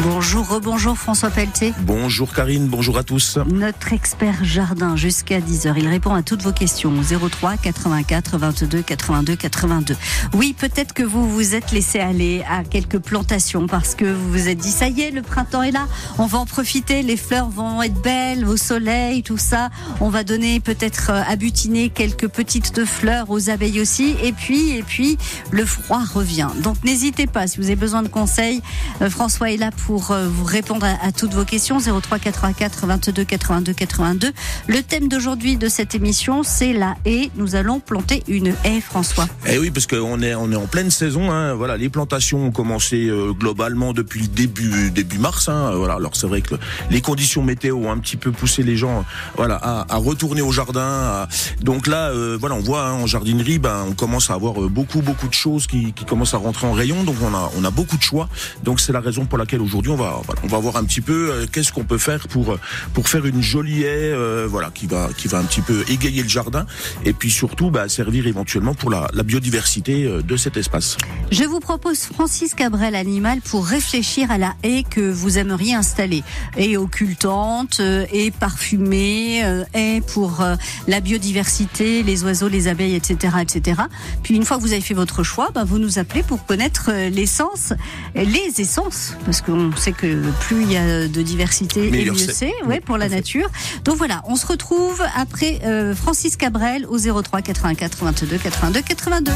Bonjour, rebonjour François Pelletier. Bonjour Karine, bonjour à tous. Notre expert jardin jusqu'à 10h. Il répond à toutes vos questions au 03 84 22 82 82. Oui, peut-être que vous vous êtes laissé aller à quelques plantations parce que vous vous êtes dit ça y est, le printemps est là, on va en profiter, les fleurs vont être belles au soleil, tout ça. On va donner peut-être à butiner quelques petites fleurs aux abeilles aussi. Et puis le froid revient. Donc n'hésitez pas, si vous avez besoin de conseils, François est là pour vous répondre à toutes vos questions. 03 84 22 82 82. Le thème d'aujourd'hui de cette émission, c'est la haie. Nous allons planter une haie, François. Eh oui, parce qu'on est en pleine saison. Hein. Voilà, les plantations ont commencé globalement depuis début mars. Hein. Voilà, alors c'est vrai que les conditions météo ont un petit peu poussé les gens, voilà, à retourner au jardin. Donc là, voilà, on voit en jardinerie, on commence à avoir beaucoup de choses qui commencent à rentrer en rayon. Donc on a beaucoup de choix. Donc c'est la raison pour laquelle aujourd'hui on va voir un petit peu qu'est-ce qu'on peut faire pour faire une jolie haie, voilà, qui va un petit peu égayer le jardin et puis surtout servir éventuellement pour la biodiversité de cet espace. Je vous propose Francis Cabrel Animal pour réfléchir à la haie que vous aimeriez installer. Haie occultante, haie parfumée, haie pour la biodiversité, les oiseaux, les abeilles, etc., etc. Puis une fois que vous avez fait votre choix, vous nous appelez pour connaître les essences, parce qu'on sait que plus il y a de diversité, et mieux c'est, pour la nature. Donc voilà, on se retrouve après Francis Cabrel au 03 84 22 82 82.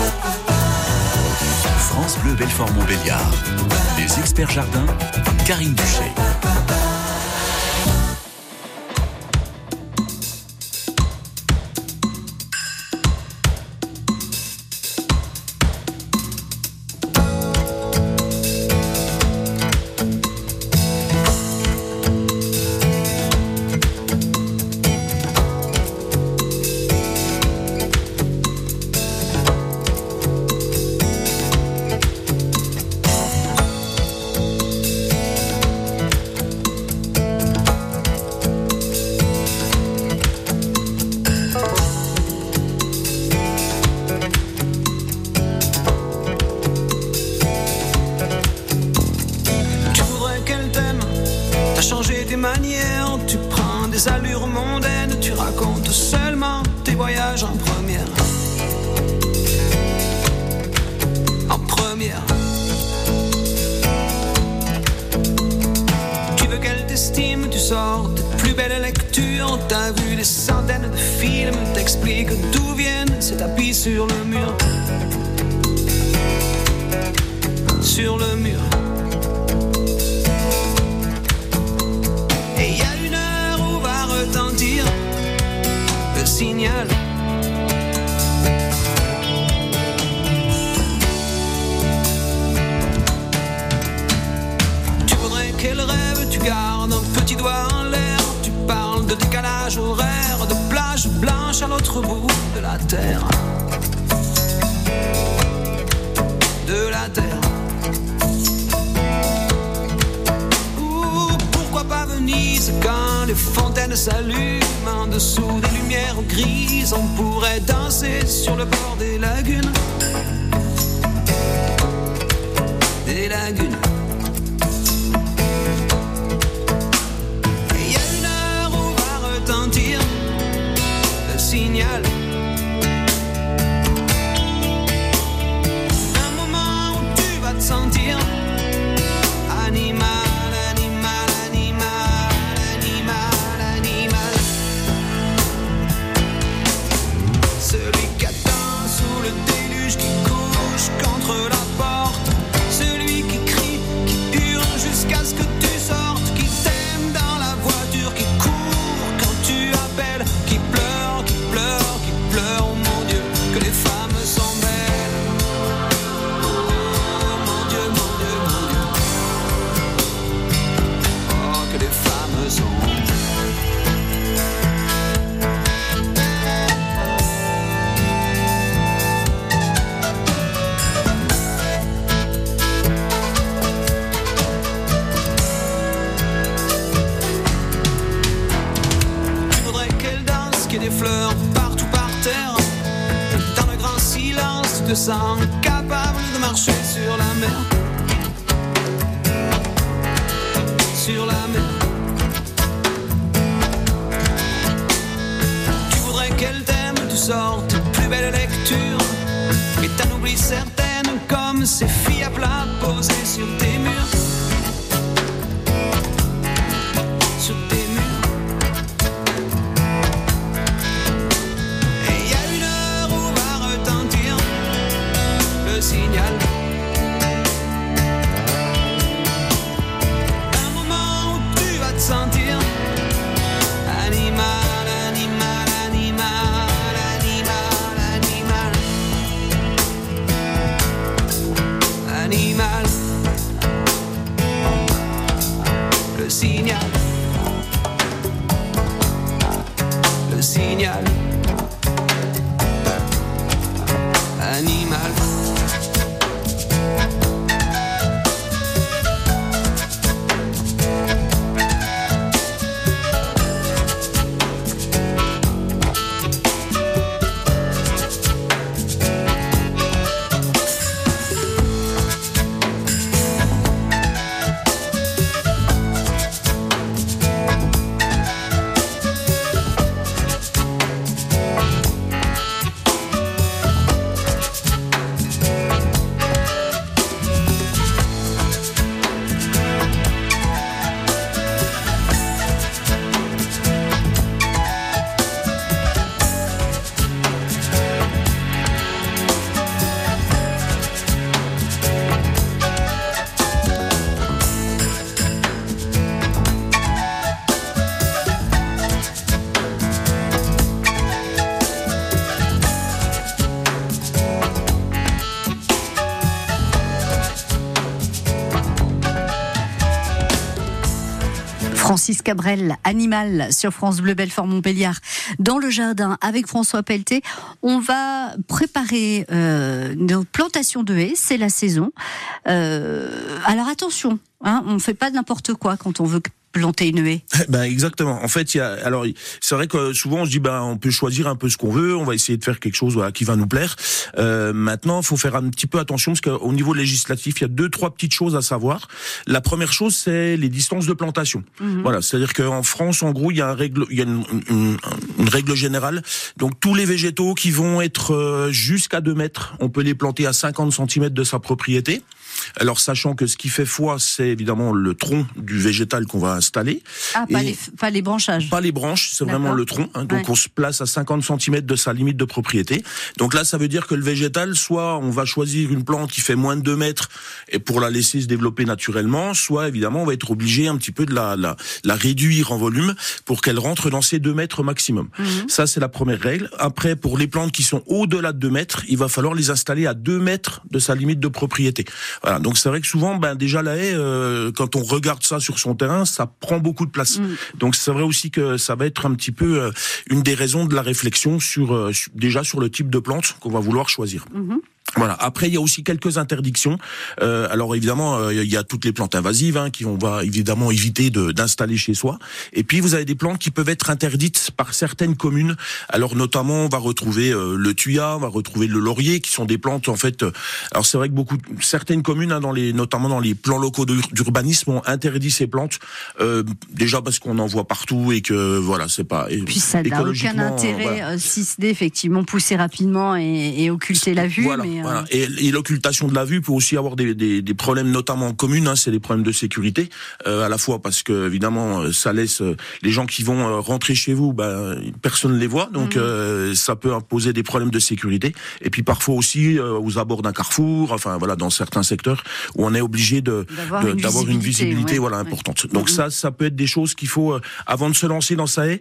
France Bleu Belfort-Montbéliard. Les experts jardins, Karine Duché. Tu prends des allures mondaines, tu racontes seulement tes voyages en première. Tu veux qu'elle t'estime, tu sors tes plus belles lectures. T'as vu des centaines de films, t'expliques d'où viennent ces tapis sur le mur. Sur le mur. Et il y a une heure où va retentir le signal. Tu voudrais qu'elle rêve, tu gardes un petit doigt en l'air. Tu parles de décalage horaire, de plage blanche à l'autre bout de la terre. De la terre. Venise, quand les fontaines s'allument en dessous des lumières grises, on pourrait danser sur le bord des lagunes. Des lagunes. Et il y a une heure où va retentir le signal. Un moment où tu vas te sentir animal. Contre la porte, celui qui crie, qui hurle jusqu'à ce que tu sortes, qui t'aime dans la voiture, qui court quand tu appelles, qui pleure, qui pleure, qui pleure, oh mon Dieu, que les femmes sont belles. Oh mon Dieu, mon Dieu, mon Dieu. Oh, que les femmes sont des fleurs partout par terre. Dans le grand silence, tu te sens capable de marcher sur la mer. posé sur tes murs. Sur tes murs. Et il y a une heure où va retentir le signal. Un moment où tu vas te sentir animal, animal, animal, animal, animal, animal. Le signal. Le signal. Animal. Francis Cabrel, Animal, sur France Bleu Belfort Montbéliard, dans le jardin avec François Pelleté. On va préparer nos plantations de haies, c'est la saison. Alors attention, on ne fait pas n'importe quoi quand on veut planter une haie. Ben exactement. En fait, alors c'est vrai que souvent on se dit on peut choisir un peu ce qu'on veut, on va essayer de faire quelque chose qui va nous plaire. Maintenant, il faut faire un petit peu attention parce qu'au niveau législatif, il y a 2-3 petites choses à savoir. La première chose, c'est les distances de plantation. Voilà, c'est-à-dire qu'en France, en gros, il y a une règle générale. Donc tous les végétaux qui vont être jusqu'à 2 mètres, on peut les planter à 50 cm de sa propriété. Alors sachant que ce qui fait foi, c'est évidemment le tronc du végétal qu'on va installer. Ah, pas les branchages. Pas les branches, c'est vraiment le tronc. Donc on se place à 50 cm de sa limite de propriété. Donc là, ça veut dire que le végétal, soit on va choisir une plante qui fait moins de 2 mètres et pour la laisser se développer naturellement, soit évidemment on va être obligé un petit peu de la réduire en volume pour qu'elle rentre dans ces 2 mètres maximum. Ça, c'est la première règle. Après, pour les plantes qui sont au-delà de 2 mètres, il va falloir les installer à 2 mètres de sa limite de propriété. Voilà, donc c'est vrai que souvent, déjà la haie, quand on regarde ça sur son terrain, ça prend beaucoup de place. Donc c'est vrai aussi que ça va être un petit peu une des raisons de la réflexion déjà sur le type de plante qu'on va vouloir choisir. Voilà. Après, il y a aussi quelques interdictions. Alors évidemment, il y a toutes les plantes invasives qu'on va évidemment éviter d'installer chez soi. Et puis vous avez des plantes qui peuvent être interdites par certaines communes. Alors notamment, on va retrouver le thuya, on va retrouver le laurier, qui sont des plantes en fait. Alors c'est vrai que certaines communes, notamment dans les plans locaux d'urbanisme, ont interdit ces plantes. Déjà parce qu'on en voit partout et que voilà, c'est pas. Et puis ça n'a aucun intérêt si ce n'est effectivement pousser rapidement et occulter la vue. Voilà. Voilà. Et l'occultation de la vue peut aussi avoir des problèmes, notamment en commune, c'est des problèmes de sécurité, à la fois parce que évidemment ça laisse les gens qui vont rentrer chez vous, personne ne les voit, donc ça peut poser des problèmes de sécurité. Et puis parfois aussi aux abords d'un carrefour, enfin voilà, dans certains secteurs où on est obligé d'avoir une visibilité importante. Donc ça peut être des choses qu'il faut avant de se lancer dans sa haie,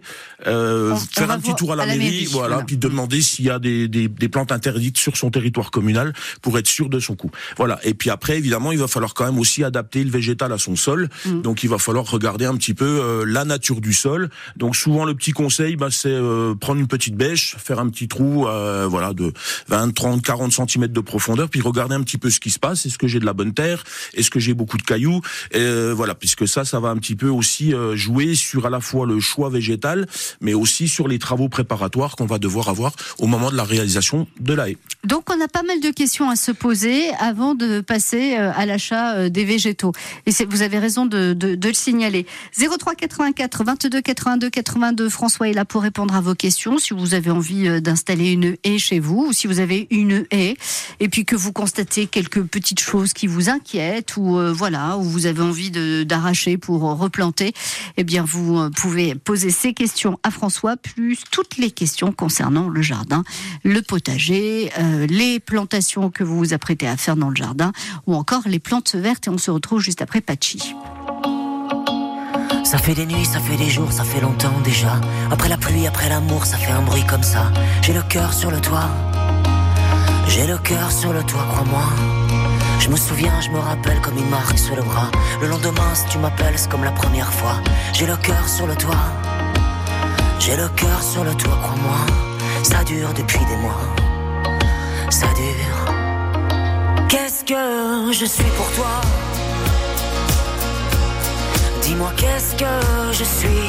faire un petit tour à la mairie, puis demander s'il y a des plantes interdites sur son territoire communal pour être sûr de son coup. Voilà. Et puis après, évidemment, il va falloir quand même aussi adapter le végétal à son sol. Donc il va falloir regarder un petit peu la nature du sol. Donc souvent le petit conseil, c'est prendre une petite bêche, faire un petit trou, de 20, 30, 40 cm de profondeur, puis regarder un petit peu ce qui se passe. Est-ce que j'ai de la bonne terre? Est-ce que j'ai beaucoup de cailloux? Puisque ça va un petit peu aussi jouer sur à la fois le choix végétal, mais aussi sur les travaux préparatoires qu'on va devoir avoir au moment de la réalisation de la haie. Donc on a pas mal mal de questions à se poser avant de passer à l'achat des végétaux. Et vous avez raison de le signaler. 03 84 22 82 82. François est là pour répondre à vos questions. Si vous avez envie d'installer une haie chez vous, ou si vous avez une haie, et puis que vous constatez quelques petites choses qui vous inquiètent, ou où vous avez envie d'arracher pour replanter, eh bien vous pouvez poser ces questions à François, plus toutes les questions concernant le jardin, le potager, les plantations que vous vous apprêtez à faire dans le jardin, ou encore les plantes vertes. Et on se retrouve juste après Patchy. Ça fait des nuits, ça fait des jours, ça fait longtemps déjà. Après la pluie, après l'amour, ça fait un bruit comme ça. J'ai le cœur sur le toit. J'ai le cœur sur le toit, crois-moi. Je me souviens, je me rappelle comme une marque sur le bras. Le lendemain, si tu m'appelles, c'est comme la première fois. J'ai le cœur sur le toit. J'ai le cœur sur le toit, crois-moi. Ça dure depuis des mois. Ça dure. Qu'est-ce que je suis pour toi? Dis-moi qu'est-ce que je suis?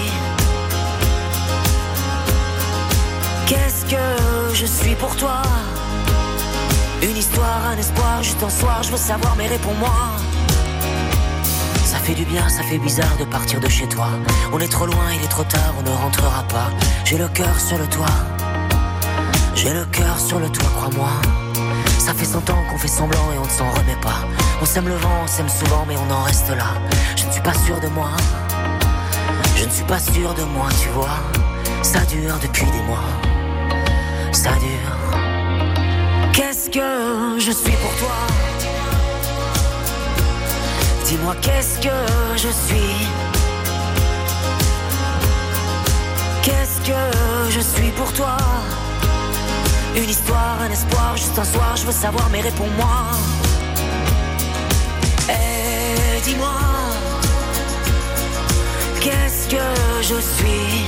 Qu'est-ce que je suis pour toi? Une histoire, un espoir, juste un soir, je veux savoir, mais réponds-moi. Ça fait du bien, ça fait bizarre de partir de chez toi. On est trop loin, il est trop tard, on ne rentrera pas. J'ai le cœur sur le toit. J'ai le cœur sur le toit, crois-moi. Ça fait 100 ans qu'on fait semblant et on ne s'en remet pas. On sème le vent, on sème souvent, mais on en reste là. Je ne suis pas sûr de moi. Je ne suis pas sûr de moi, tu vois. Ça dure depuis des mois. Ça dure. Qu'est-ce que je suis pour toi? Dis-moi qu'est-ce que je suis? Qu'est-ce que je suis pour toi? Une histoire, un espoir, juste un soir, je veux savoir, mais réponds-moi. Et dis-moi, qu'est-ce que je suis?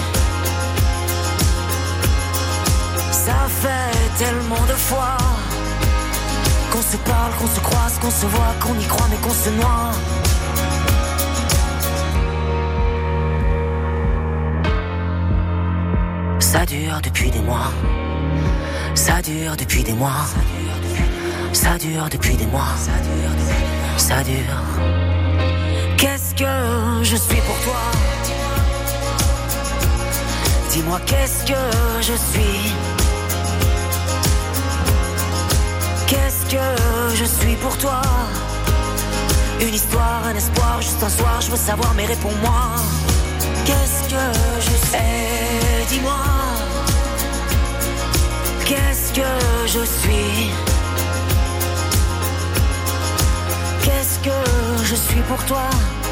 Ça fait tellement de fois qu'on se parle, qu'on se croise, qu'on se voit, qu'on y croit, mais qu'on se noie. Ça dure depuis des mois. Ça dure depuis des mois. Ça dure depuis des mois. Ça dure. Qu'est-ce que je suis pour toi? Dis-moi qu'est-ce que je suis? Qu'est-ce que je suis pour toi? Une histoire, un espoir, juste un soir, je veux savoir, mais réponds-moi. Qu'est-ce que je suis? Dis-moi. Qu'est-ce que je suis? Qu'est-ce que je suis pour toi?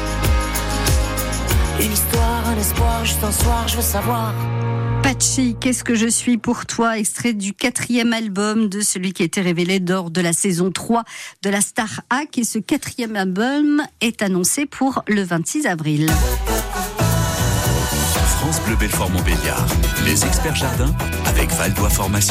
Une histoire, un espoir, juste un soir, je veux savoir. Patchy, qu'est-ce que je suis pour toi? Extrait du 4e album de celui qui a été révélé lors de la saison 3 de la Star Hack. Et ce 4e album est annoncé pour le 26 avril. France Bleu Belfort Montbéliard. Les experts jardins avec Valdois Formation.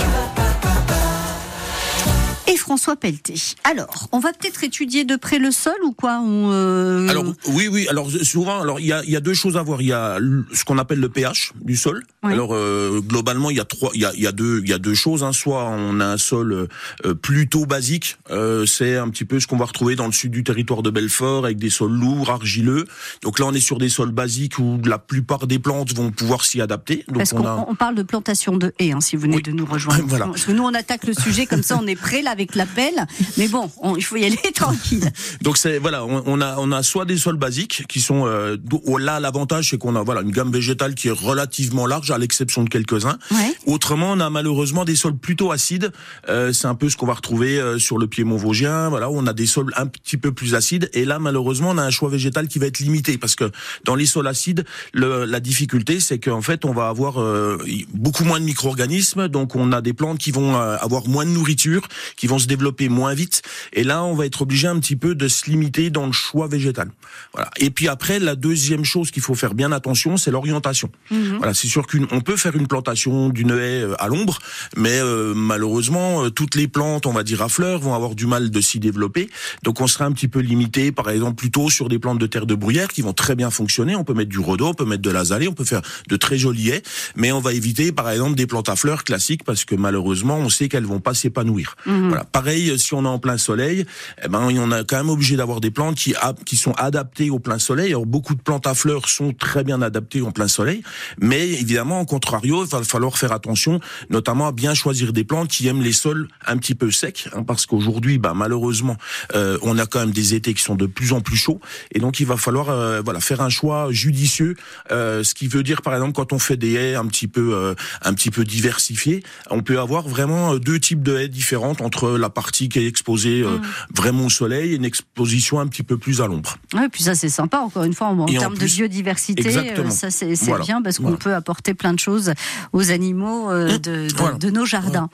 Et François Pelleté. Alors, on va peut-être étudier de près le sol ou quoi? Alors oui. Alors souvent, il y a deux choses à voir. Il y a ce qu'on appelle le pH du sol. Ouais. Alors globalement, il y a deux choses. Hein. Soit on a un sol plutôt basique. C'est un petit peu ce qu'on va retrouver dans le sud du territoire de Belfort avec des sols lourds, argileux. Donc là, on est sur des sols basiques où la plupart des plantes vont pouvoir s'y adapter. Donc parce qu'on parle de plantation de haies, hein, si vous venez de nous rejoindre. Voilà. Parce que nous, on attaque le sujet comme ça, on est prêt là avec l'appel. Mais bon, il faut y aller tranquille. Donc on a soit des sols basiques qui sont là, l'avantage c'est qu'on a une gamme végétale qui est relativement large à l'exception de quelques-uns. Ouais. Autrement, on a malheureusement des sols plutôt acides. C'est un peu ce qu'on va retrouver sur le piémont vosgien. Voilà, où on a des sols un petit peu plus acides. Et là, malheureusement, on a un choix végétal qui va être limité parce que dans les sols acides, la difficulté, c'est qu'en fait, on va avoir beaucoup moins de micro-organismes. Donc, on a des plantes qui vont avoir moins de nourriture, qui vont se développer moins vite. Et là, on va être obligé un petit peu de se limiter dans le choix végétal. Voilà. Et puis après, la deuxième chose qu'il faut faire bien attention, c'est l'orientation. Mmh. Voilà, c'est sûr qu'on peut faire une plantation d'une haie à l'ombre, mais malheureusement, toutes les plantes, on va dire à fleurs, vont avoir du mal de s'y développer. Donc, on sera un petit peu limité, par exemple, plutôt sur des plantes de terre de bruyère qui vont très bien fonctionner. On peut mettre du rhodo, on peut mettre de l'azalée, on peut faire de très jolis haies, mais on va éviter, par exemple, des plantes à fleurs classiques parce que malheureusement, on sait qu'elles vont pas s'épanouir. Mmh. Voilà. pareil, si on est en plein soleil, on a quand même obligé d'avoir des plantes qui sont adaptées au plein soleil. Alors beaucoup de plantes à fleurs sont très bien adaptées au plein soleil, mais évidemment, en contrario, il va falloir faire attention, notamment à bien choisir des plantes qui aiment les sols un petit peu secs, parce qu'aujourd'hui, malheureusement, on a quand même des étés qui sont de plus en plus chauds, et donc il va falloir faire un choix judicieux, ce qui veut dire, par exemple, quand on fait des haies un petit peu diversifiées, on peut avoir vraiment deux types de haies différentes entre la partie qui est exposée vraiment au soleil et une exposition un petit peu plus à l'ombre. Oui, puis ça c'est sympa, encore une fois, en termes de biodiversité, ça c'est bien, parce qu'on peut apporter plein de choses aux animaux de nos jardins.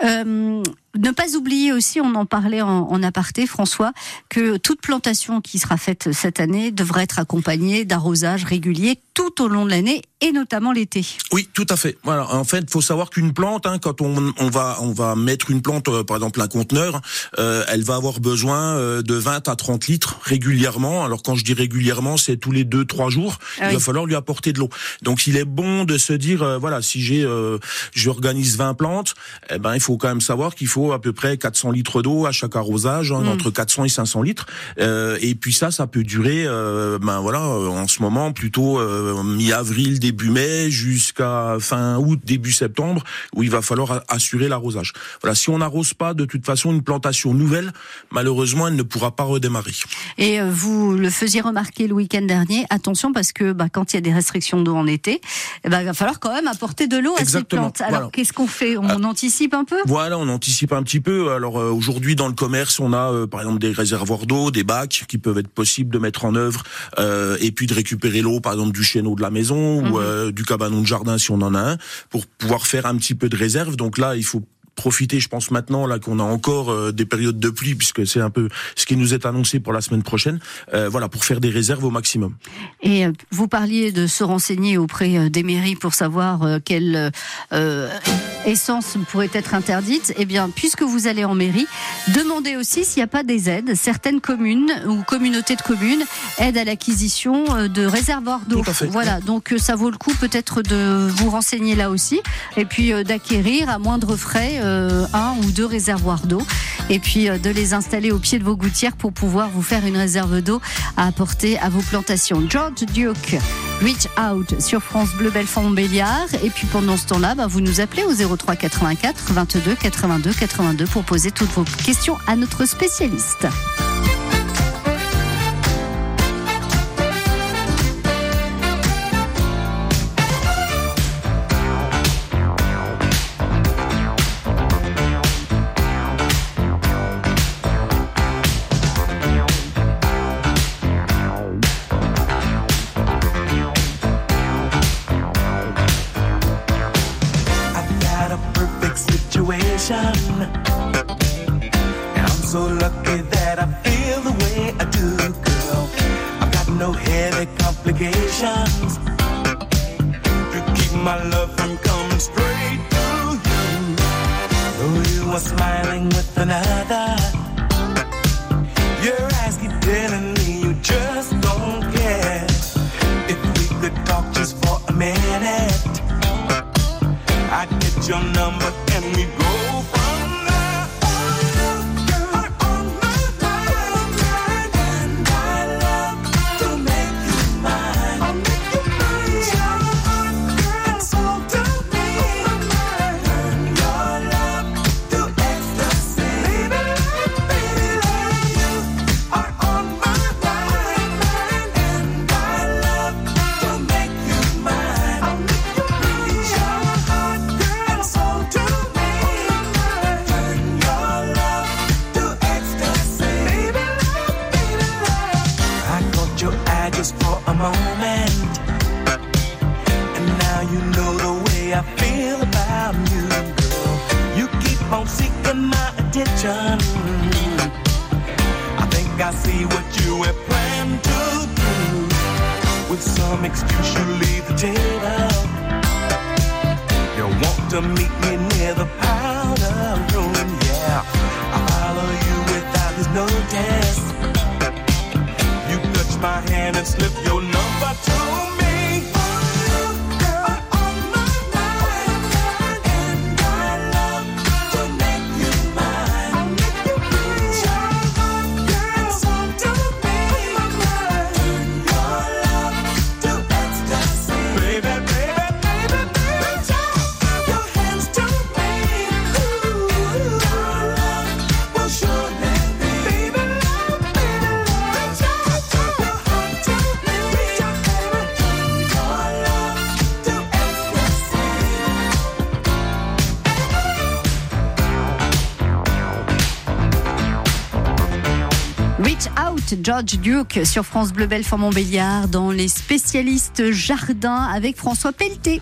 Ne pas oublier aussi, on en parlait en aparté, François, que toute plantation qui sera faite cette année devrait être accompagnée d'arrosage régulier tout au long de l'année, et notamment l'été. Oui, tout à fait. Voilà. En fait, faut savoir qu'une plante, quand on va mettre une plante, par exemple un conteneur, elle va avoir besoin de 20 à 30 litres régulièrement. Alors quand je dis régulièrement, c'est tous les 2-3 jours. Il va falloir lui apporter de l'eau. Donc il est bon de se dire, si j'organise 20 plantes, il faut quand même savoir qu'il faut à peu près 400 litres d'eau à chaque arrosage, entre 400 et 500 litres. Et puis ça peut durer, en ce moment plutôt mi-avril, début mai, jusqu'à fin août, début septembre, où il va falloir assurer l'arrosage. Voilà, si on n'arrose pas, de toute façon, une plantation nouvelle, malheureusement, elle ne pourra pas redémarrer. Et vous le faisiez remarquer le week-end dernier, attention, parce que quand il y a des restrictions d'eau en été, il va falloir quand même apporter de l'eau à ces plantes. Alors, qu'est-ce qu'on fait ? On anticipe un peu ? Voilà, on anticipe un petit peu. Alors, aujourd'hui, dans le commerce, on a, par exemple, des réservoirs d'eau, des bacs qui peuvent être possibles de mettre en œuvre, et puis de récupérer l'eau, par exemple, du chéneau de la maison, ou du cabanon de jardin si on en a un, pour pouvoir faire un petit peu de réserve. Donc là, il faut profiter, je pense maintenant là qu'on a encore des périodes de pluie, puisque c'est un peu ce qui nous est annoncé pour la semaine prochaine, pour faire des réserves au maximum. Et vous parliez de se renseigner auprès des mairies pour savoir quelle essence pourrait être interdite. Eh bien, puisque vous allez en mairie, demandez aussi s'il n'y a pas des aides. Certaines communes ou communautés de communes aident à l'acquisition de réservoirs d'eau. Tout à fait. Voilà, donc ça vaut le coup peut-être de vous renseigner là aussi, et puis d'acquérir à moindre frais 1 ou 2 réservoirs d'eau, et puis de les installer au pied de vos gouttières pour pouvoir vous faire une réserve d'eau à apporter à vos plantations. George Duke, Reach Out sur France Bleu Belfort-Montbéliard. Et puis pendant ce temps-là, vous nous appelez au 03 84 22 82 82 pour poser toutes vos questions à notre spécialiste. And I'm so lucky that I feel the way I do, girl. I've got no heavy complications to keep my love from coming straight to you. Though you are smiling with another, your eyes keep telling me you just don't care. If we could talk just for a minute, I'd get your number and we'd go. I think I see what you have planned to do. With some excuse you leave the table. You want to meet me near the powder room, yeah. I follow you without this notice. You touch my hand and slip your number to me. Out, George Duke sur France Bleu Belfort-Montbéliard dans les spécialistes jardin avec François Pelleté.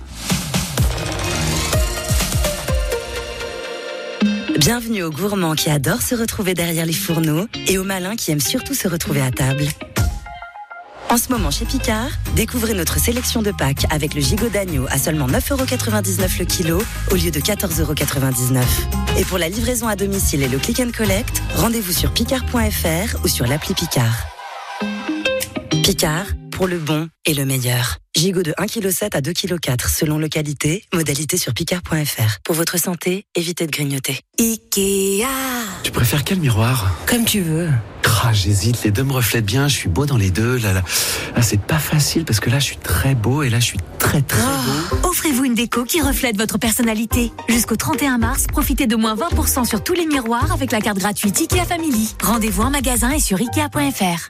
Bienvenue aux gourmands qui adorent se retrouver derrière les fourneaux et aux malins qui aiment surtout se retrouver à table. En ce moment chez Picard, découvrez notre sélection de Pâques avec le gigot d'agneau à seulement 9,99€ le kilo au lieu de 14,99€. Et pour la livraison à domicile et le click and collect, rendez-vous sur picard.fr ou sur l'appli Picard. Picard, pour le bon et le meilleur. Gigot de 1,7 kg à 2,4 kg selon localité, modalité sur picard.fr. Pour votre santé, évitez de grignoter. Ikea. Tu préfères quel miroir ? Comme tu veux. J'hésite, les deux me reflètent bien, je suis beau dans les deux. Là, c'est pas facile parce que là je suis très beau et là je suis très beau. Offrez-vous une déco qui reflète votre personnalité. Jusqu'au 31 mars, profitez de moins 20% sur tous les miroirs avec la carte gratuite Ikea Family. Rendez-vous en magasin et sur Ikea.fr.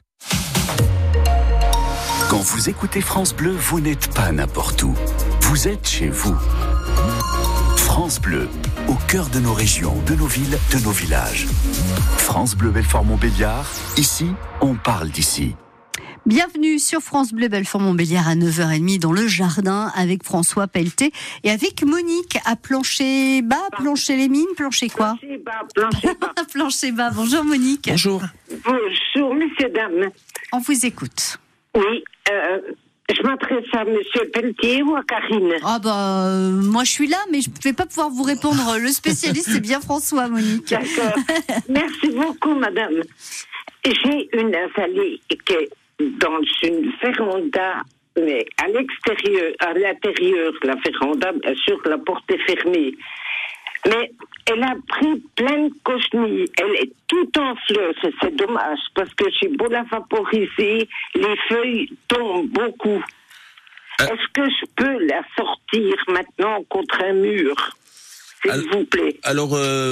Quand vous écoutez France Bleu, vous n'êtes pas n'importe où. Vous êtes chez vous. France Bleu, au cœur de nos régions, de nos villes, de nos villages. France Bleu Belfort-Montbéliard, ici, on parle d'ici. Bienvenue sur France Bleu Belfort-Montbéliard à 9h30 dans le jardin avec François Pelleté et avec Monique à Plancher Bas, Plancher les Mines, Plancher quoi ? Plancher bas. Plancher Bas. Bonjour Monique. Bonjour. Bonjour, messieurs, dames. On vous écoute. Oui, je m'adresse à monsieur Pelletier ou à Karine. Moi je suis là, mais je ne vais pas pouvoir vous répondre. Le spécialiste, c'est bien François, Monique. D'accord. Merci beaucoup, madame. J'ai une azalée qui est dans une véranda, mais à l'extérieur, à l'intérieur, la véranda, bien sûr, la porte est fermée. Mais elle a pris plein de cochenilles. Elle est toute en fleurs. C'est dommage parce que j'ai beau la vaporiser, les feuilles tombent beaucoup. Est-ce que je peux la sortir maintenant contre un mur ? S'il vous plaît. Alors,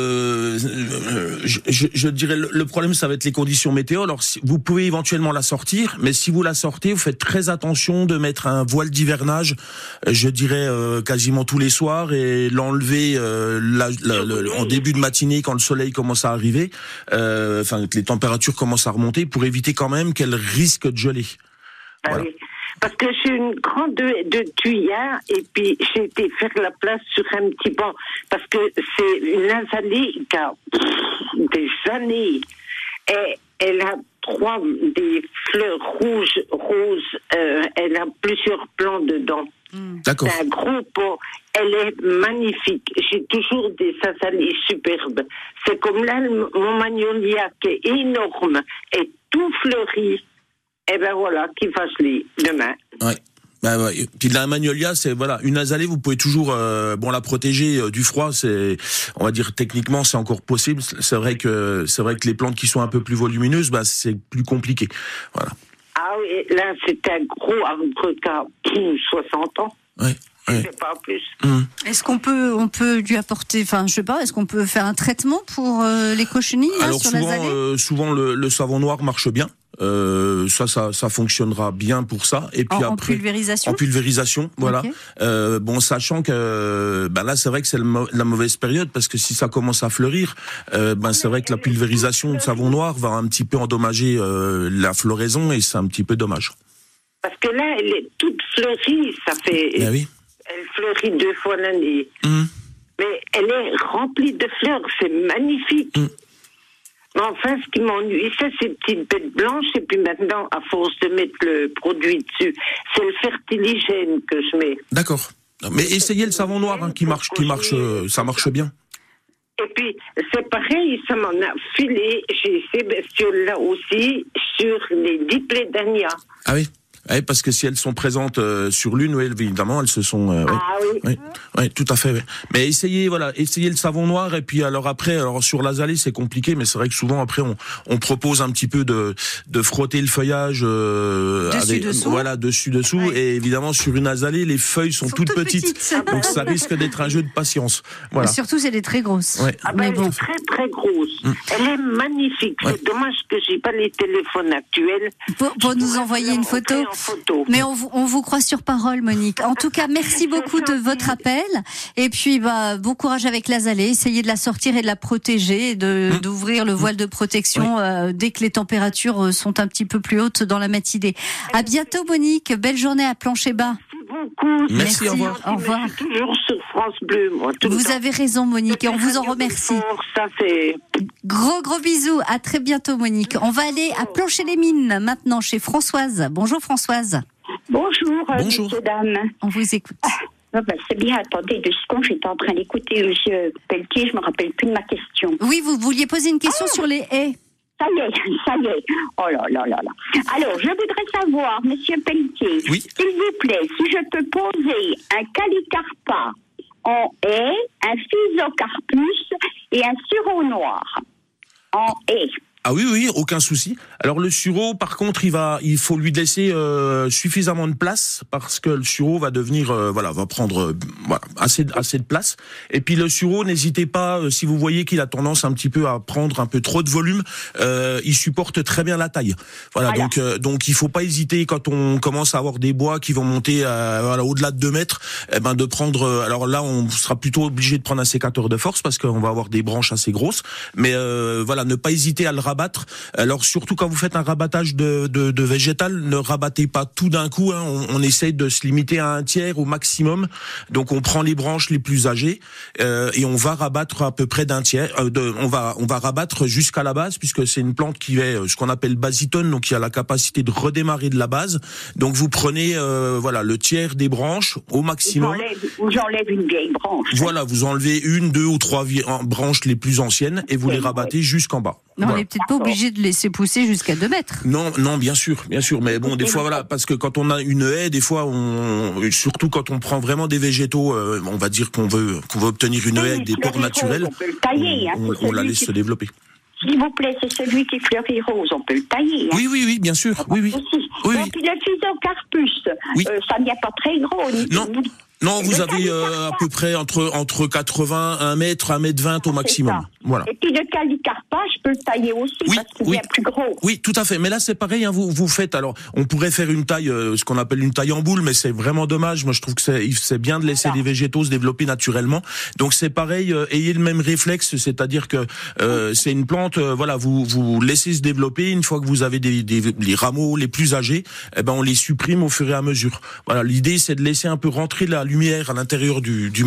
je dirais, le problème, ça va être les conditions météo. Alors, vous pouvez éventuellement la sortir, mais si vous la sortez, vous faites très attention de mettre un voile d'hivernage, je dirais quasiment tous les soirs, et l'enlever en début de matinée quand le soleil commence à arriver, que les températures commencent à remonter, pour éviter quand même qu'elle risque de geler. Voilà. Oui. Parce que j'ai une grande de tuyas et puis j'ai été faire la place sur un petit banc parce que c'est une azalée qui a des années et elle a des fleurs roses, elle a plusieurs plants dedans. D'accord. C'est un gros pot, elle est magnifique. J'ai toujours des azalées superbes. C'est comme là mon magnolia qui est énorme et tout fleuri. Et ben voilà, qui va geler demain. Ouais. Ouais. Puis la magnolia, c'est une azalée, vous pouvez toujours la protéger du froid. C'est, on va dire techniquement, c'est encore possible. C'est vrai que les plantes qui sont un peu plus volumineuses, c'est plus compliqué. Voilà. Ah oui, là c'est un gros arbre qui a 60 ans. Ouais. C'est pas plus. Est-ce qu'on peut lui apporter, est-ce qu'on peut faire un traitement pour les cochenilles sur l'azalée ? Souvent le savon noir marche bien. Ça fonctionnera bien pour ça. Et puis en pulvérisation. En pulvérisation, voilà. Okay. Sachant que là c'est vrai que c'est la mauvaise période parce que si ça commence à fleurir, c'est vrai que la pulvérisation de savon noir va un petit peu endommager la floraison et c'est un petit peu dommage. Parce que là elle est toute fleurie, ça fait. Ben oui. Elle fleurit 2 fois l'année. Mais elle est remplie de fleurs, c'est magnifique. Mais enfin, ce qui m'ennuie, c'est ces petites bêtes blanches. Et puis maintenant, à force de mettre le produit dessus, c'est le fertiligène que je mets. D'accord. Mais essayez le savon noir ça marche bien. Et puis, c'est pareil, ça m'en a filé. J'ai ces bestioles-là aussi sur les diplédania. Ah oui. Oui, parce que si elles sont présentes sur l'une, évidemment, elles se sont. Oui, tout à fait. Oui. Mais essayez le savon noir et puis alors sur l'azalée c'est compliqué, mais c'est vrai que souvent après on propose un petit peu de frotter le feuillage dessus. Ouais. Et évidemment sur une azalée les feuilles sont toutes petites, donc ça risque d'être un jeu de patience. Voilà. Et surtout c'est des très grosses. Ouais. Elle est très très grosse. Elle est magnifique. Ouais. C'est dommage que j'ai pas les téléphones actuels. Pour nous envoyer une photo. photo. Mais on vous croit sur parole, Monique. En tout cas, merci beaucoup de votre appel. Et puis, bon courage avec l'azalée. Essayez de la sortir et de la protéger, d'ouvrir le voile de protection dès que les températures sont un petit peu plus hautes dans la matinée. À bientôt, Monique. Belle journée à Plancher-Bas. Beaucoup. Merci, au revoir. Au revoir. Je suis toujours sur France Bleu, moi. Vous avez raison, Monique, et on vous en remercie. Ça, c'est... Gros bisous. À très bientôt, Monique. On va aller à Plancher-les-Mines maintenant chez Françoise. Bonjour, Françoise. Bonjour, Bonjour. messieurs, dames. On vous écoute. C'est bien, attendez 2 secondes, j'étais en train d'écouter monsieur Pelletier, je me rappelle plus de ma question. Oui, vous vouliez poser une question sur les haies. Ça y est. Oh là là là là. Alors, je voudrais savoir, monsieur Pelletier, Oui. s'il vous plaît, si je peux poser un calicarpa en haie, un physocarpus et un sureau noir en haie. Ah oui, aucun souci. Alors le sureau, par contre, il faut lui laisser suffisamment de place parce que le sureau va devenir, va prendre assez de place. Et puis le sureau, n'hésitez pas, si vous voyez qu'il a tendance un petit peu à prendre un peu trop de volume, il supporte très bien la taille. Voilà. Donc il faut pas hésiter quand on commence à avoir des bois qui vont monter au-delà de 2 mètres, de prendre. Alors là, on sera plutôt obligé de prendre un sécateur de force parce qu'on va avoir des branches assez grosses. Mais ne pas hésiter à le rabattre. Alors surtout quand vous faites un rabattage de végétal, ne rabattez pas tout d'un coup. On essaye de se limiter à 1/3 au maximum. Donc on prend les branches les plus âgées et on va rabattre à peu près d'1/3. On va rabattre jusqu'à la base puisque c'est une plante qui est ce qu'on appelle basitone, donc qui a la capacité de redémarrer de la base. Donc vous prenez le tiers des branches au maximum. J'enlève une vieille branche. Voilà, vous enlevez 1, 2 ou 3 branches les plus anciennes et vous les rabattez jusqu'en bas. Non, on n'est peut-être pas obligé de laisser pousser jusqu'à 2 mètres. Non, bien sûr. Mais bon, des fois, parce que quand on a une haie, des fois, surtout quand on prend vraiment des végétaux, on va dire qu'on veut obtenir une haie avec des pores naturels, on peut le tailler, on la laisse se développer. S'il vous plaît, c'est celui qui fleurit rose, on peut le tailler. Oui, bien sûr. Oui. Donc, le physocarpus, ça n'est pas très gros. Non, vous avez à peu près entre 80, 1 mètre, 1 mètre 20 au maximum. Voilà. Et puis le calicarpa, je peux le tailler aussi parce qu'il est plus gros. Oui, tout à fait. Mais là, c'est pareil. Vous faites. Alors, on pourrait faire une taille, ce qu'on appelle une taille en boule, mais c'est vraiment dommage. Moi, je trouve que c'est bien de laisser les végétaux se développer naturellement. Donc, c'est pareil. Ayez le même réflexe, c'est-à-dire que c'est une plante. Vous laissez se développer. Une fois que vous avez les rameaux les plus âgés, on les supprime au fur et à mesure. Voilà. L'idée, c'est de laisser un peu rentrer la lumière à l'intérieur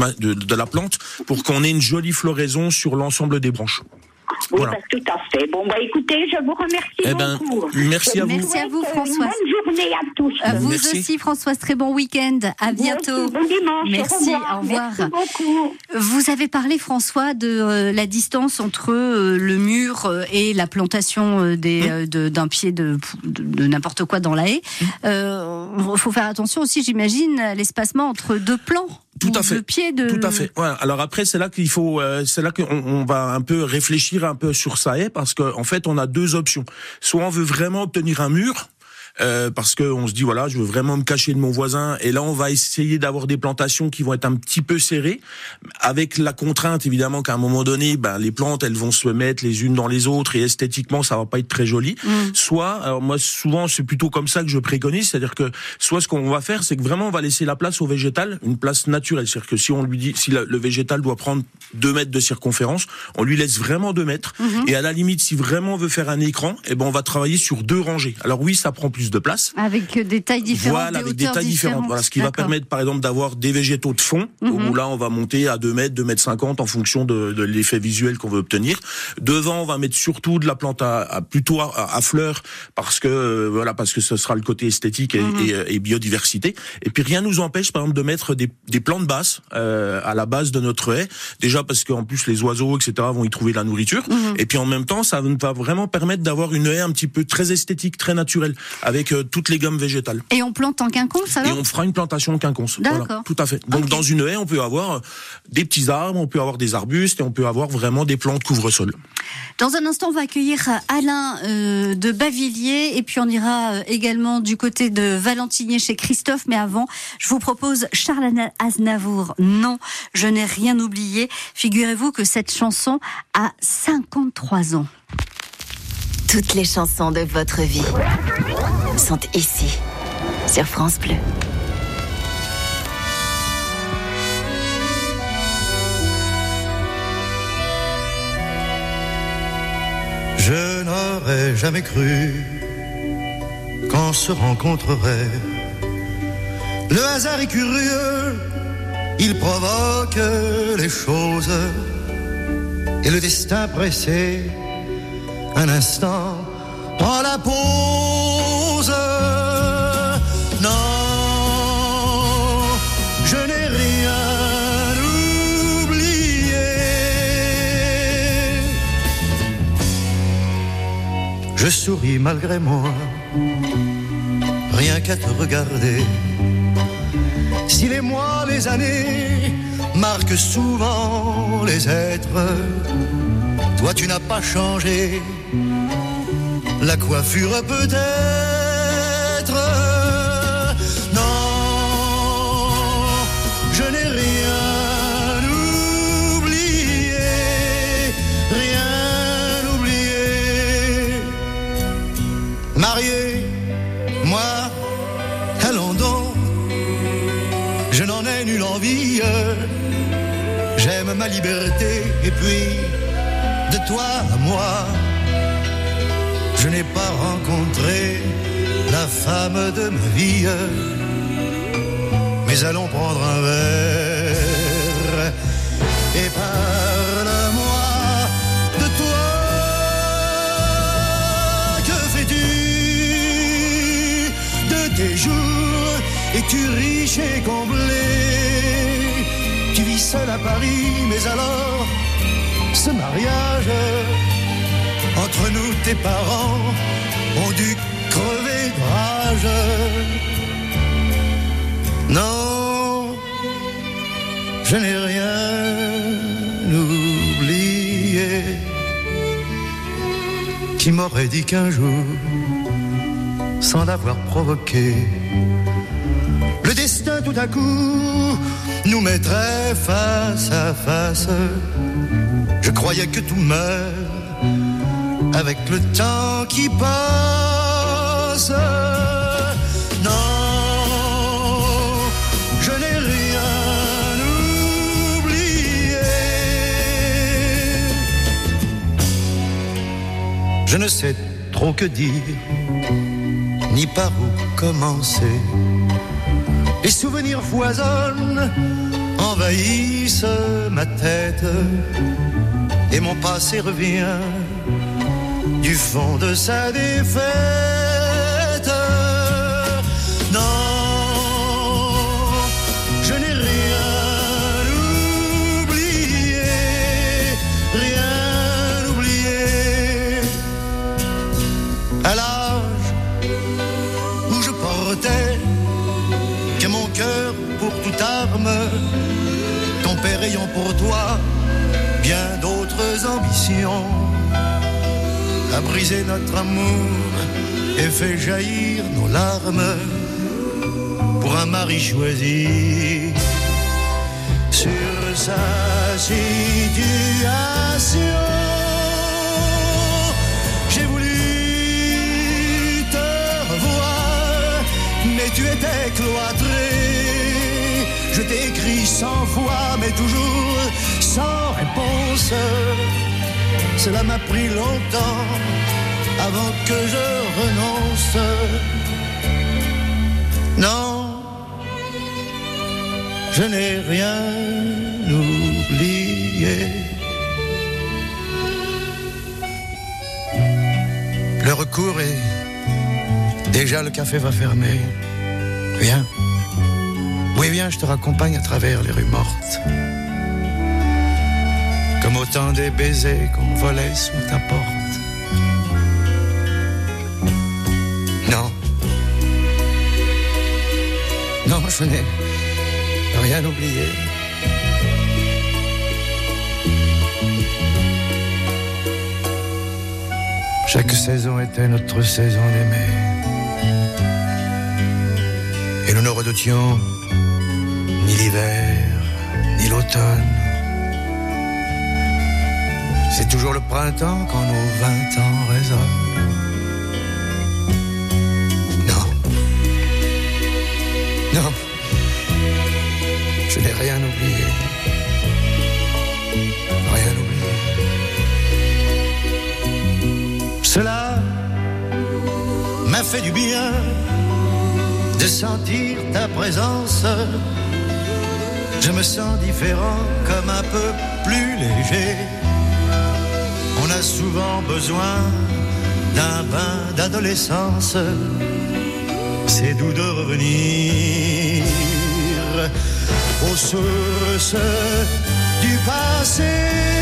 de la plante pour qu'on ait une jolie floraison sur l'ensemble des branches. Oui, tout à fait. Bon, écoutez, je vous remercie beaucoup. Merci à vous. Merci à vous, Françoise. Bonne journée à tous. Vous Merci. aussi, Françoise. Très bon week-end. À bientôt. Bon dimanche. Merci. Au revoir. Merci beaucoup. Vous avez parlé, François, de la distance entre le mur et la plantation d'un pied de n'importe quoi dans la haie. Il faut faire attention aussi, j'imagine, à l'espacement entre 2 plants. Tout à fait. Tout à fait. Voilà. Alors après, c'est là qu'on va un peu réfléchir un peu sur ça, parce qu'en fait, on a 2 options. Soit on veut vraiment obtenir un mur. Parce que on se dit je veux vraiment me cacher de mon voisin, et là on va essayer d'avoir des plantations qui vont être un petit peu serrées, avec la contrainte évidemment qu'à un moment donné les plantes elles vont se mettre les unes dans les autres et esthétiquement ça va pas être très joli. Soit, alors moi souvent c'est plutôt comme ça que je préconise, c'est-à-dire que soit ce qu'on va faire c'est que vraiment on va laisser la place au végétal, une place naturelle, c'est-à-dire que si on lui dit, si le végétal doit prendre 2 mètres de circonférence, on lui laisse vraiment 2 mètres, et à la limite si vraiment on veut faire un écran, on va travailler sur 2 rangées. Alors oui, ça prend plus de place. Avec des tailles différentes. Voilà, avec des tailles différentes. Voilà, ce qui va permettre, par exemple, d'avoir des végétaux de fond, où là, on va monter à 2 mètres, 2 mètres 50 en fonction de l'effet visuel qu'on veut obtenir. Devant, on va mettre surtout de la plante plutôt à fleurs, parce que ce sera le côté esthétique et biodiversité. Et puis, rien nous empêche, par exemple, de mettre des plantes basses, à la base de notre haie. Déjà, parce qu'en plus, les oiseaux, etc., vont y trouver de la nourriture. Et puis, en même temps, ça va vraiment permettre d'avoir une haie un petit peu très esthétique, très naturelle, avec toutes les gommes végétales. Et on plante en quinconce alors ? Et on fera une plantation en quinconce. D'accord. Voilà, tout à fait. Donc dans une haie, on peut avoir des petits arbres, on peut avoir des arbustes et on peut avoir vraiment des plantes couvre-sol. Dans un instant, on va accueillir Alain de Bavilliers et puis on ira également du côté de Valentinier chez Christophe. Mais avant, je vous propose Charles Aznavour. Non, je n'ai rien oublié. Figurez-vous que cette chanson a 53 ans. Toutes les chansons de votre vie sont ici, sur France Bleu. Je n'aurais jamais cru qu'on se rencontrerait. Le hasard est curieux, il provoque les choses. Et le destin pressé, un instant, prend la pause. Non, je n'ai rien oublié. Je souris malgré moi, rien qu'à te regarder. Si les mois, les années marquent souvent les êtres, toi tu n'as pas changé. La coiffure peut-être. Non, je n'ai rien oublié, rien oublié. Marié, moi, allons donc, je n'en ai nulle envie. J'aime ma liberté et puis de toi à moi, je n'ai pas rencontré la femme de ma vie. Mais allons prendre un verre et parle-moi de toi. Que fais-tu de tes jours? Es-tu riche et comblé? Tu vis seul à Paris, mais alors ce mariage entre nous, tes parents ont dû crever de rage. Non, je n'ai rien oublié. Qui m'aurait dit qu'un jour, sans l'avoir provoqué, le destin tout à coup nous mettrait face à face. Je croyais que tout meurt avec le temps qui passe. Non, je n'ai rien oublié. Je ne sais trop que dire, ni par où commencer. Les souvenirs foisonnent, envahissent ma tête, et mon passé revient du fond de sa défaite. Non, je n'ai rien oublié, rien oublié. À l'âge où je portais que mon cœur pour toute arme, ton père ayant pour toi bien d'autres ambitions, a brisé notre amour et fait jaillir nos larmes pour un mari choisi sur sa situation. J'ai voulu te revoir, mais tu étais cloîtré. Je t'ai écrit 100 fois, mais toujours sans réponse. Cela m'a pris longtemps avant que je renonce. Non, je n'ai rien oublié. L'heure court et déjà le café va fermer. Viens, oui viens, je te raccompagne à travers les rues mortes. Comme autant des baisers qu'on volait sous ta porte. Non, non, je n'ai rien oublié. Chaque saison était notre saison d'aimer. Et nous ne redoutions ni l'hiver, ni l'automne. C'est toujours le printemps quand nos 20 ans résonnent. Non, Je n'ai rien oublié. Rien oublié. Cela m'a fait du bien de sentir ta présence. Je me sens différent, comme un peu plus léger. On a souvent besoin d'un bain d'adolescence. C'est doux de revenir aux sources du passé.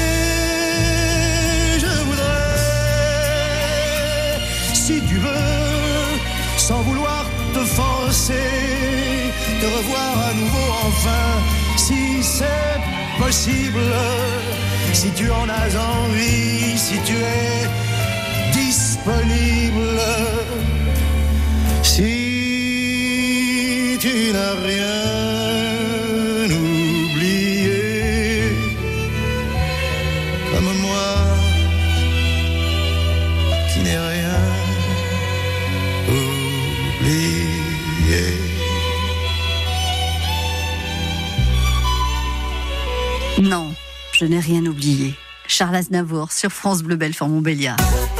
Je voudrais, si tu veux, sans vouloir te forcer, te revoir à nouveau enfin, si c'est possible, si tu en as envie, si tu es disponible, si tu n'as rien oublié, comme moi, qui n'ai rien oublié. Non, je n'ai rien oublié. Charles Aznavour sur France Bleu Belfort-Montbéliard.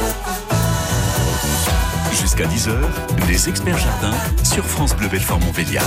Jusqu'à 10h, les experts jardins sur France Bleu Belfort-Montbéliard.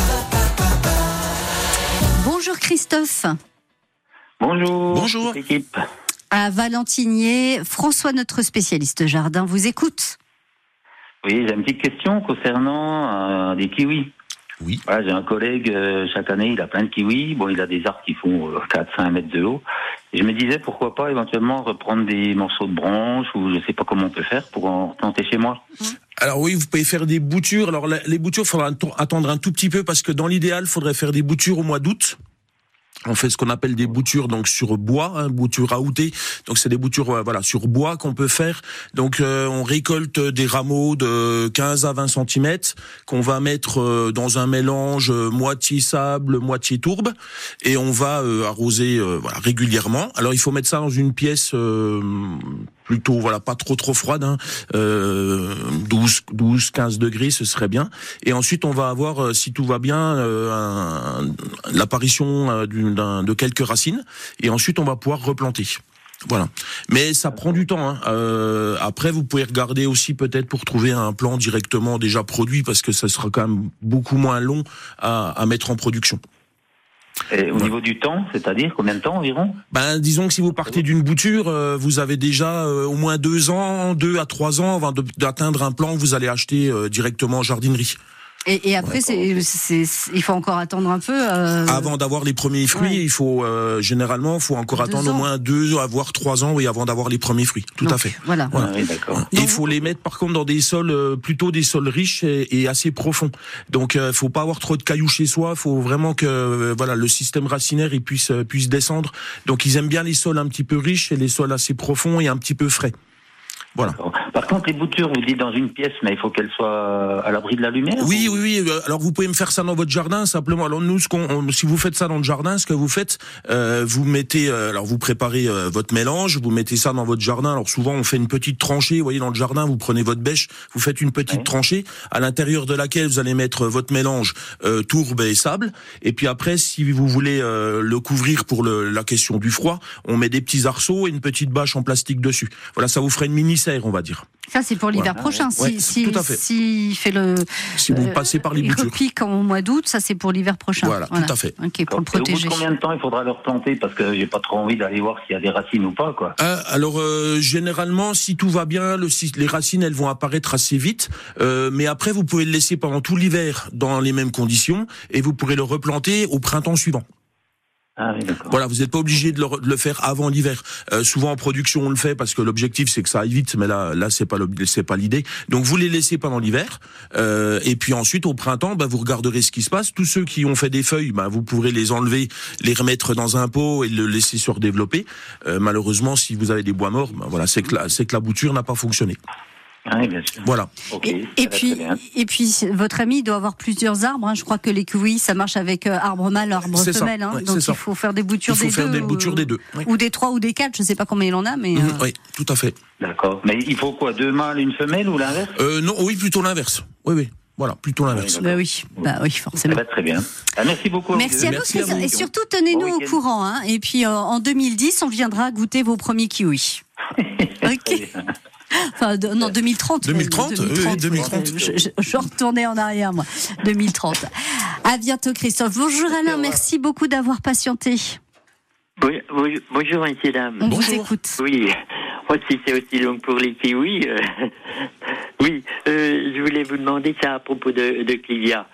Bonjour Christophe. Bonjour. Bonjour. Équipe. À Valentinier, François, notre spécialiste jardin, vous écoute. Oui, j'ai une petite question concernant des kiwis. Oui. Voilà, j'ai un collègue, chaque année, il a plein de kiwis. Bon, il a des arbres qui font 4-5 mètres de haut. Et je me disais, pourquoi pas éventuellement reprendre des morceaux de branches, ou je sais pas comment on peut faire pour en planter chez moi. Alors oui, vous pouvez faire des boutures. Alors les boutures, il faudra attendre un tout petit peu parce que dans l'idéal, il faudrait faire des boutures au mois d'août. On fait ce qu'on appelle des boutures donc sur bois, boutures aoûtées. Donc c'est des boutures sur bois qu'on peut faire. Donc on récolte des rameaux de 15 à 20 cm qu'on va mettre dans un mélange moitié sable, moitié tourbe, et on va arroser régulièrement. Alors il faut mettre ça dans une pièce plutôt pas trop froide, 12-15 degrés, ce serait bien. Et ensuite on va avoir, si tout va bien, l'apparition de quelques racines, et ensuite on va pouvoir replanter. Voilà. Mais ça prend du temps. Après, vous pouvez regarder aussi peut-être pour trouver un plan directement déjà produit, parce que ça sera quand même beaucoup moins long à mettre en production. Et au niveau du temps, c'est-à-dire combien de temps environ ? Disons que si vous partez d'une bouture, vous avez déjà au moins 2 à 3 ans avant d'atteindre un plan que vous allez acheter directement en jardinerie. Et après, il faut encore attendre un peu. Avant d'avoir les premiers fruits, il faut généralement, faut encore attendre au moins 2 voire 3 ans, avant d'avoir les premiers fruits. Tout à fait. Voilà. Ah, oui, d'accord. Et il faut les mettre par contre dans des sols plutôt des sols riches et assez profonds. Donc, faut pas avoir trop de cailloux chez soi. Il faut vraiment que le système racinaire il puisse descendre. Donc, ils aiment bien les sols un petit peu riches et les sols assez profonds et un petit peu frais. Voilà. Par contre, les boutures, vous dites dans une pièce, mais il faut qu'elles soient à l'abri de la lumière. Oui. Alors, vous pouvez me faire ça dans votre jardin, simplement. Alors, nous, si vous faites ça dans le jardin, ce que vous faites, vous mettez, vous préparez votre mélange, vous mettez ça dans votre jardin. Alors, souvent, on fait une petite tranchée. Vous voyez, dans le jardin, vous prenez votre bêche, vous faites une petite tranchée, à l'intérieur de laquelle vous allez mettre votre mélange tourbe et sable. Et puis après, si vous voulez le couvrir pour la question du froid, on met des petits arceaux et une petite bâche en plastique dessus. Voilà, ça vous ferait une mini serre, on va dire. Ça, c'est pour l'hiver prochain. Tout à fait. Si vous passez par les boutures. Il repique au mois d'août, ça c'est pour l'hiver prochain. Voilà, tout à fait. Ok, pour le protéger. Et au bout de combien de temps il faudra le replanter ? Parce que j'ai pas trop envie d'aller voir s'il y a des racines ou pas, quoi. Alors généralement, si tout va bien, les racines elles vont apparaître assez vite. Mais après, vous pouvez le laisser pendant tout l'hiver dans les mêmes conditions et vous pourrez le replanter au printemps suivant. Ah oui, d'accord. Voilà, vous n'êtes pas obligé de le faire avant l'hiver. Souvent en production on le fait parce que l'objectif c'est que ça aille vite, mais là c'est pas l'idée. Donc vous les laissez pendant l'hiver, et puis ensuite au printemps, vous regarderez ce qui se passe. Tous ceux qui ont fait des feuilles, vous pourrez les enlever, les remettre dans un pot et le laisser se redévelopper. Malheureusement, si vous avez des bois morts, c'est que la bouture n'a pas fonctionné. Oui, bien sûr. Voilà. Okay, et puis, votre ami doit avoir plusieurs arbres. Je crois que les kiwis, ça marche avec arbre mâle, arbre femelle. Donc il faut faire des boutures des deux. Ou des 3 ou des 4, je ne sais pas combien il en a, mais. Oui, tout à fait. D'accord. Mais il faut quoi, 2 mâles, une femelle ou l'inverse ? Non, oui, plutôt l'inverse. Oui. Voilà, plutôt l'inverse. Bah oui, forcément. Très bien. Merci beaucoup. Merci à vous, Christophe. Et surtout, tenez-nous au courant. Hein. Et puis, en 2010, on viendra goûter vos premiers kiwis. Ok. Enfin, non, 2030. 2030, oui, 2030. Je retournais en arrière, moi. 2030. À bientôt, Christophe. Bonjour, Alain. Merci beaucoup d'avoir patienté. Oui, bonjour, messieurs, dames. On vous écoute. Oui, si c'est aussi long pour les kiwis. Oui, je voulais vous demander ça à propos de Clivia.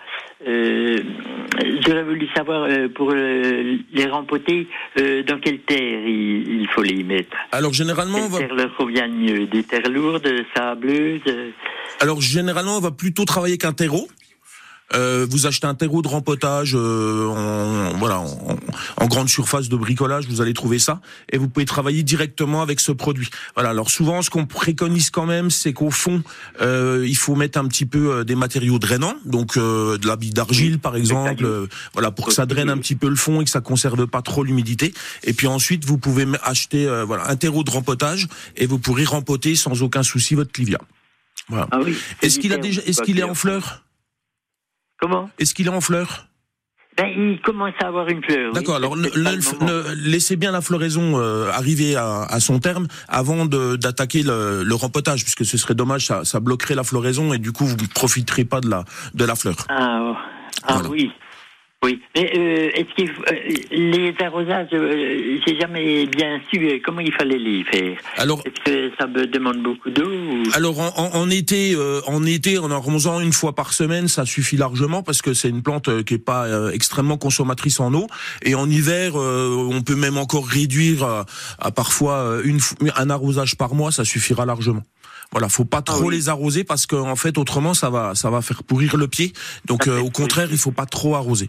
J'aurais voulu savoir, pour les rempoter, dans quelle terre il faut les mettre. Alors, généralement, quelle terre leur convient mieux? Des terres lourdes, sableuses? Alors, généralement, on va plutôt travailler qu'un terreau. Vous achetez un terreau de rempotage en grande surface de bricolage, vous allez trouver ça, et vous pouvez travailler directement avec ce produit. Voilà. Alors souvent, ce qu'on préconise quand même, c'est qu'au fond, il faut mettre un petit peu des matériaux drainants, donc de la bille d'argile par exemple, pour que ça draine un petit peu le fond et que ça conserve pas trop l'humidité. Et puis ensuite, vous pouvez acheter un terreau de rempotage et vous pourrez rempoter sans aucun souci votre clivia. Voilà. Ah oui, est-ce qu'il est en fleurs? Comment? Est-ce qu'il est en fleurs? Il commence à avoir une fleur. D'accord, alors laissez bien la floraison arriver à son terme avant d'attaquer le rempotage, puisque ce serait dommage, ça bloquerait la floraison et du coup vous ne profiterez pas de la fleur. Voilà. Oui. Mais est-ce que les arrosages, j'ai jamais bien su comment il fallait les faire. Alors, est-ce que ça me demande beaucoup d'eau Alors en été, en arrosant une fois par semaine, ça suffit largement parce que c'est une plante qui est pas extrêmement consommatrice en eau. Et en hiver, on peut même encore réduire à parfois un arrosage par mois, ça suffira largement. Voilà, faut pas trop les arroser parce que en fait autrement ça va faire pourrir le pied. Donc au contraire, il faut pas trop arroser.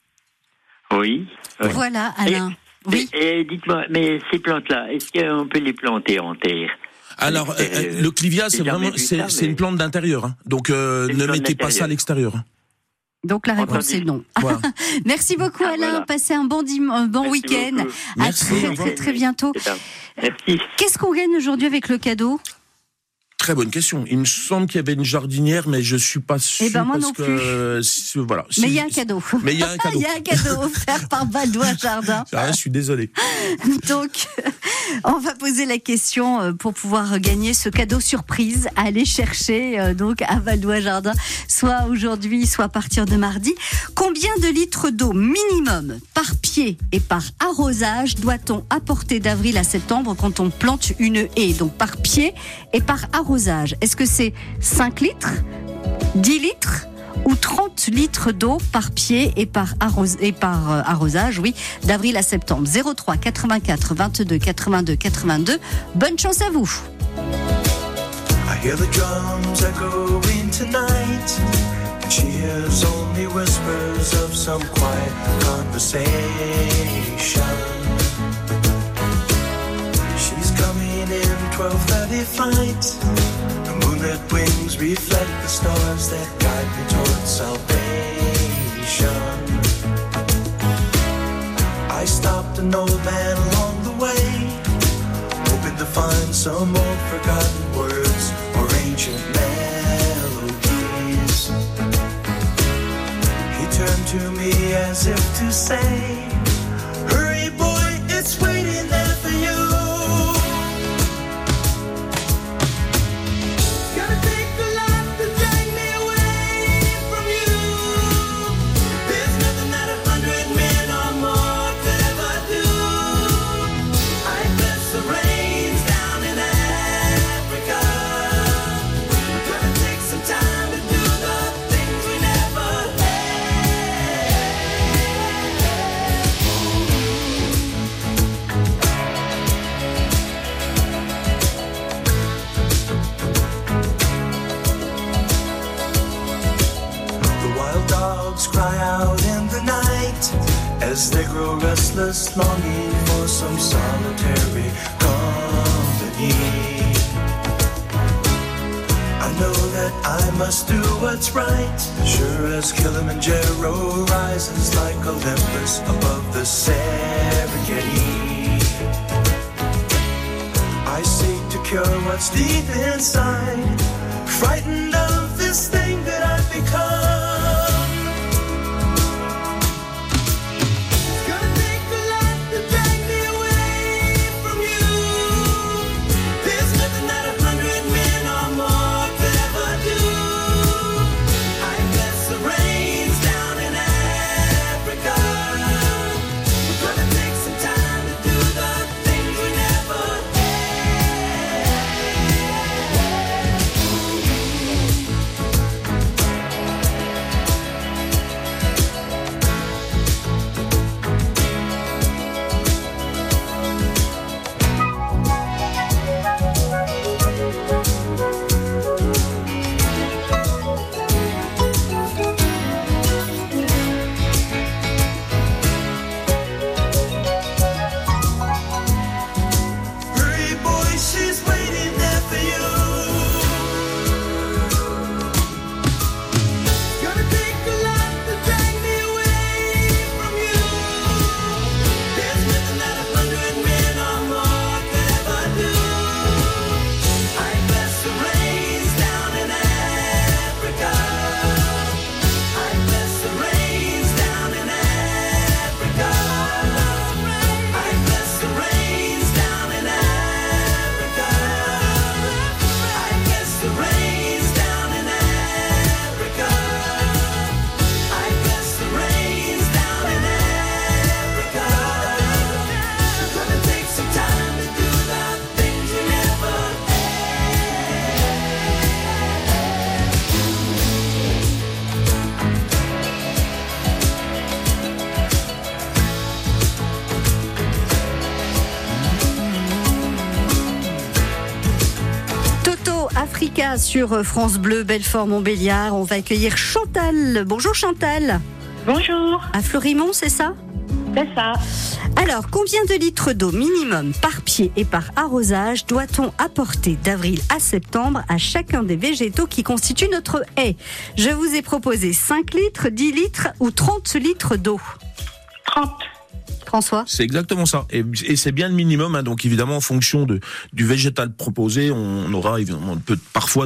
Oui. Voilà, Alain. Et dites-moi, mais ces plantes-là, est-ce qu'on peut les planter en terre? Alors, le clivia, c'est une plante d'intérieur. Hein. Donc, ne mettez pas ça à l'extérieur. Donc, la réponse est non. Voilà. Merci beaucoup, Alain. Passez un bon week-end. Merci. À très bientôt. Merci. Qu'est-ce qu'on gagne aujourd'hui avec le cadeau? Très bonne question. Il me semble qu'il y avait une jardinière, mais je suis pas sûr. Moi non plus. Voilà. Mais il y a un cadeau. Il y a un cadeau offert par Valois Jardin. Je suis désolé. Donc, on va poser la question pour pouvoir gagner ce cadeau surprise à aller chercher donc à Valois Jardin, soit aujourd'hui, soit à partir de mardi. Combien de litres d'eau minimum par pied et par arrosage doit-on apporter d'avril à septembre quand on plante une haie? Donc par pied et par arrosage. Est-ce que c'est 5 litres, 10 litres ou 30 litres d'eau par pied et par arrosage, d'avril à septembre? 03 84 22 82 82. Bonne chance à vous. I hear the drums echoing tonight. She hears only whispers of some quiet conversation. She's coming in 12:30 flight. The moonlit wings reflect the stars that guide me towards salvation. I stopped an old man along the way, hoping to find some old forgotten words or ancient melodies. He turned to me as if to say, hurry boy, it's waiting there for you. As they grow restless, longing for some solitary company. I know that I must do what's right, sure as Kilimanjaro rises like Olympus above the Serengeti. I seek to cure what's deep inside, frightened of this thing that I've Africa sur France Bleu, Belfort-Montbéliard. On va accueillir Chantal. Bonjour Chantal. Bonjour. À Fleurimont, c'est ça ? C'est ça. Alors, combien de litres d'eau minimum par pied et par arrosage doit-on apporter d'avril à septembre à chacun des végétaux qui constituent notre haie ? Je vous ai proposé 5 litres, 10 litres ou 30 litres d'eau. 30. François ? C'est exactement ça. Et c'est bien le minimum. Hein. Donc évidemment, en fonction du végétal proposé, on aura évidemment parfois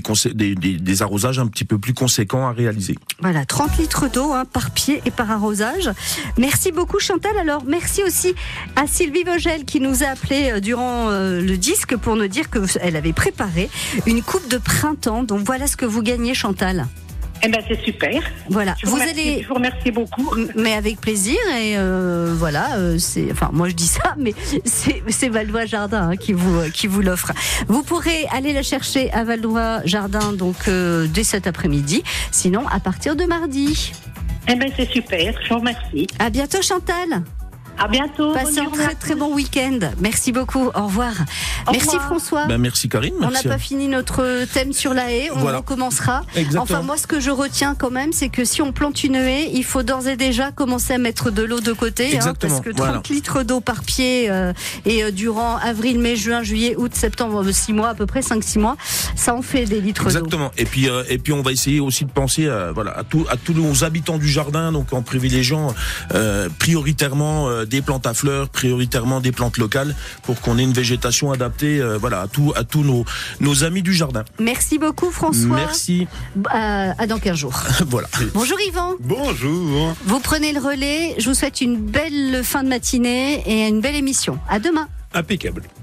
des arrosages un petit peu plus conséquents à réaliser. Voilà, 30 litres d'eau par pied et par arrosage. Merci beaucoup Chantal. Alors merci aussi à Sylvie Vogel qui nous a appelé durant le disque pour nous dire qu'elle avait préparé une coupe de printemps. Donc voilà ce que vous gagnez Chantal. Eh ben c'est super. Voilà, je vous remercie beaucoup. Mais avec plaisir et moi je dis ça, mais c'est Valdois Jardin qui vous l'offre. Vous pourrez aller la chercher à Valdois Jardin donc dès cet après-midi. Sinon à partir de mardi. Eh ben c'est super. Je vous remercie. À bientôt Chantal. À bientôt. Passez un très très bon week-end. Merci beaucoup. Au revoir. Merci François. Merci Karine. Merci. On n'a pas fini notre thème sur la haie. On recommencera. Exactement. Enfin, moi, ce que je retiens quand même, c'est que si on plante une haie, il faut d'ores et déjà commencer à mettre de l'eau de côté. Parce que 30 litres d'eau par pied et durant avril, mai, juin, juillet, août, septembre, 6 mois à peu près, 5-6 mois, ça en fait des litres d'eau. Exactement. Et puis on va essayer aussi de penser à tous nos habitants du jardin, donc en privilégiant prioritairement des plantes à fleurs, prioritairement des plantes locales, pour qu'on ait une végétation adaptée à tous nos amis du jardin. Merci beaucoup François. Merci. À dans 15 jours. Voilà. Bonjour Yvan. Bonjour. Vous prenez le relais. Je vous souhaite une belle fin de matinée et une belle émission. À demain. Impeccable.